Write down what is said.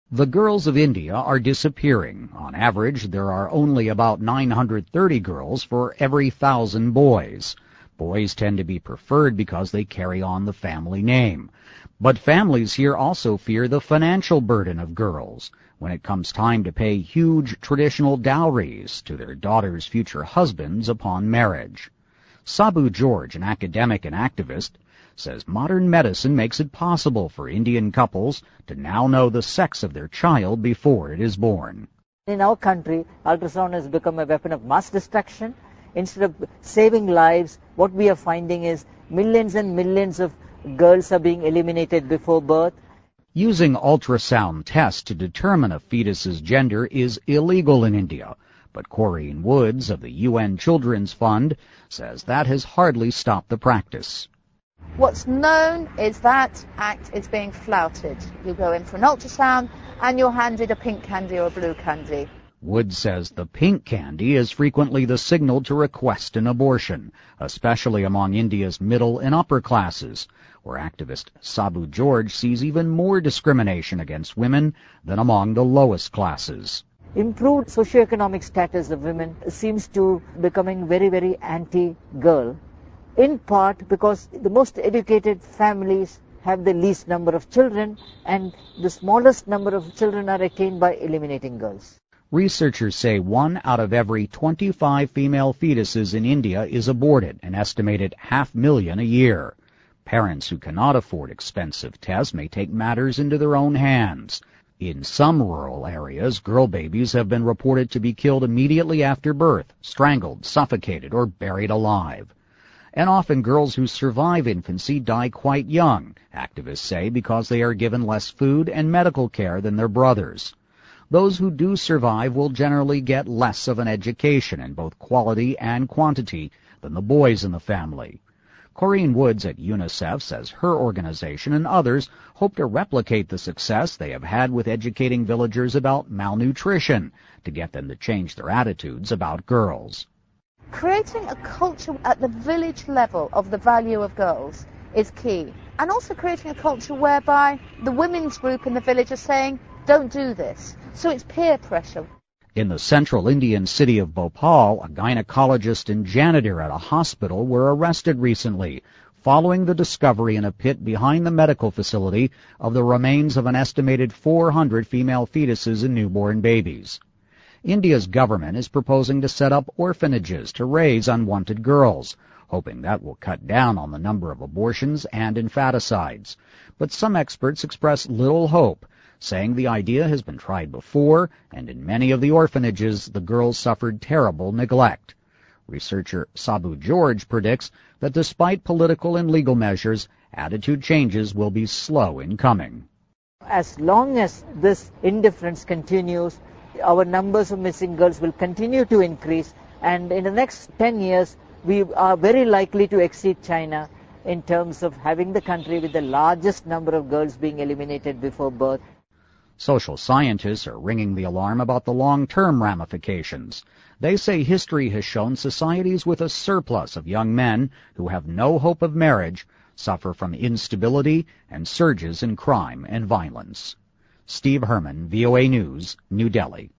The girls of India are disappearing. On average, there are only about 930 girls for every 1,000 boys. Boys tend to be preferred because they carry on the family name. But families here also fear the financial burden of girls when it comes time to pay huge traditional dowries to their daughters' future husbands upon marriage. Sabu George, an academic and activist, says modern medicine makes it possible for Indian couples to now know the sex of their child before it is born. In our country, ultrasound has become a weapon of mass destruction. Instead of saving lives, what we are finding is millions and millions of girls are being eliminated before birth. Using ultrasound tests to determine a fetus's gender is illegal in India, but Corinne Woods of the UN Children's Fund says that has hardly stopped the practice. What's known is that act is being flouted. You go in for an ultrasound and you're handed a pink candy or a blue candy. Woods says the pink candy is frequently the signal to request an abortion, especially among India's middle and upper classes, where activist Sabu George sees even more discrimination against women than among the lowest classes. Improved socioeconomic status of women seems to becoming very, very anti-girl, in part because the most educated families have the least number of children and the smallest number of children are attained by eliminating girls. Researchers say 1 out of every 25 female fetuses in India is aborted, an estimated 500,000 a year. Parents who cannot afford expensive tests may take matters into their own hands. In some rural areas, girl babies have been reported to be killed immediately after birth, strangled, suffocated, or buried alive. And often girls who survive infancy die quite young, activists say, because they are given less food and medical care than their brothers. Those who do survive will generally get less of an education in both quality and quantity than the boys in the family. Corinne Woods at UNICEF says her organization and others hope to replicate the success they have had with educating villagers about malnutrition to get them to change their attitudes about girls. Creating a culture at the village level of the value of girls is key. And also creating a culture whereby the women's group in the village are saying, don't do this. So it's peer pressure. In the central Indian city of Bhopal, a gynecologist and janitor at a hospital were arrested recently following the discovery in a pit behind the medical facility of the remains of an estimated 400 female fetuses and newborn babies. India's government is proposing to set up orphanages to raise unwanted girls, hoping that will cut down on the number of abortions and infanticides. But some experts express little hope, saying the idea has been tried before, and in many of the orphanages the girls suffered terrible neglect. Researcher Sabu George predicts that despite political and legal measures, attitude changes will be slow in coming. As long as this indifference continues, our numbers of missing girls will continue to increase, and in the next 10 years, we are very likely to exceed China in terms of having the country with the largest number of girls being eliminated before birth. Social scientists are ringing the alarm about the long-term ramifications. They say history has shown societies with a surplus of young men who have no hope of marriage suffer from instability and surges in crime and violence. Steve Herman, VOA News, New Delhi.